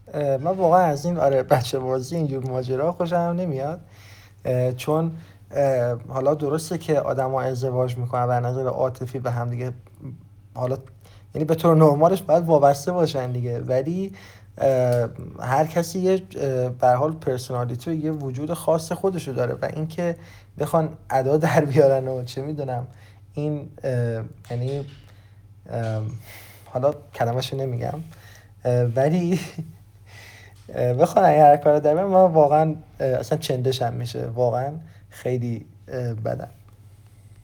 من واقعا از این بچه بازی اینجور ماجرا خوشم نمیاد. چون حالا درسته که آدما ازدواج میکنن و از نظر عاطفی به هم دیگه، حالا یعنی به طور نرمالش باید وابسته باشن دیگه، ولی هر کسی یه به هر حال پرسونالیتی و یه وجود خاص خودشو داره و اینکه بخوان ادا در بیارن و چه میدونم این یعنی حالا کلمه‌شو نمیگم، ولی بخوان این هر کار در بیارن، من واقعا اصلا چندشم میشه، واقعا خیلی بدم.